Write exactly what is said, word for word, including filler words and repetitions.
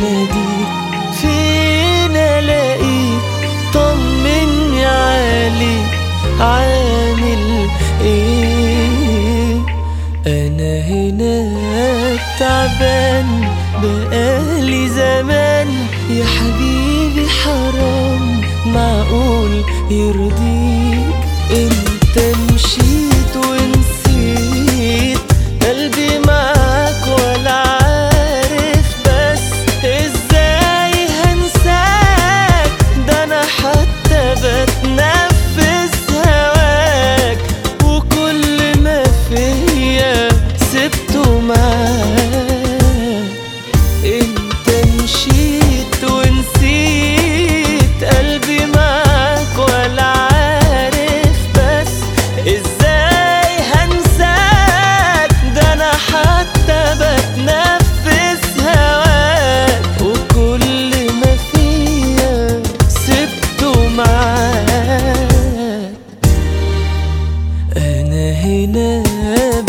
اناديك فين الاقيك طمني عليك عامل ايه. انا هنا تعبان بقالي زمان يا حبيبي حرام معقول يرضيك. انت مشيت ونسيت قلبي معاك ولا عارف بس ازاي هنساك. ده انا حتى بتنفس هواك وكل ما فيا سبته معاك. انت مشيت ونسيت قلبي معاك ولا عارف بس ازاي هنساك. ده انا حتى بتنفس هواك وكل ما فيا سبته معاك. انا هنا